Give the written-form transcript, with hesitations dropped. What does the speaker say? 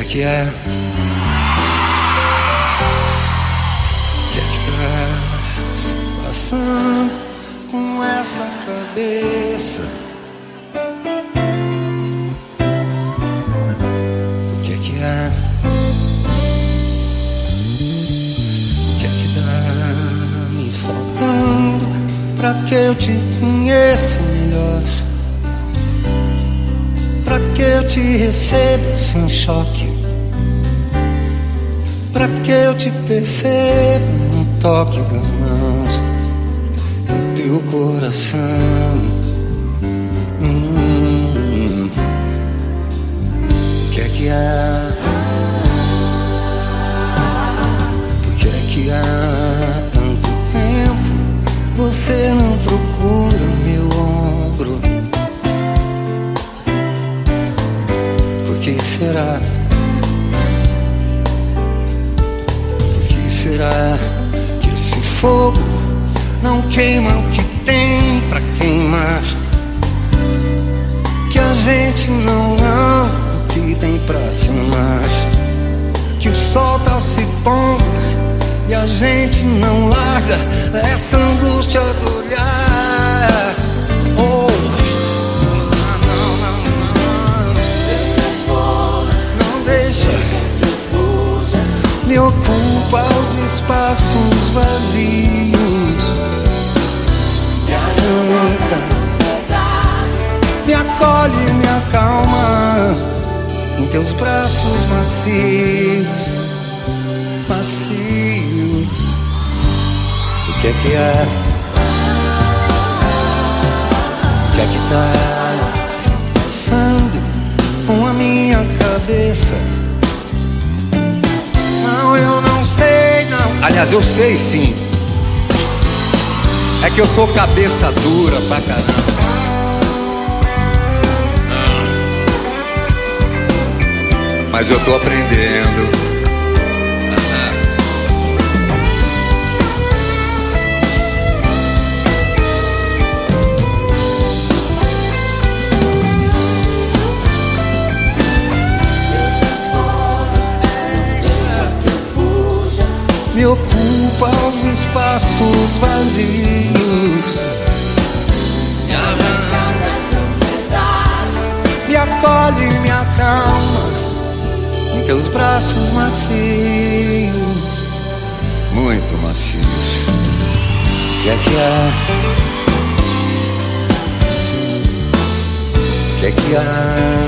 que é? O que é que tá se passando com essa cabeça? O que é que é? O que é que tá me faltando pra que eu te conheça melhor? Pra que eu te receba sem choque? Pra que eu te perceba no toque das mãos, no teu coração? O que é que há? Por que é que há tanto tempo você não procura meu ombro? Por que será? Por que será que esse fogo não queima o que tem pra queimar? Que a gente não ama o que tem pra se amar? Que o sol tá se pondo e a gente não larga essa angústia do olhar. Oh, me ocupa os espaços vazios, me arranca, me acolhe, me acalma em teus braços macios, macios. O que é que há? O que é que tá se passando com a minha cabeça? Não, eu não sei, não. Aliás, eu sei sim. É que eu sou cabeça dura pra caramba. Mas eu tô aprendendo. Me ocupa os espaços vazios, me arranca dessa ansiedade, me acolhe, me acalma em teus braços macios, muito macios. O que é que há? O que é que há?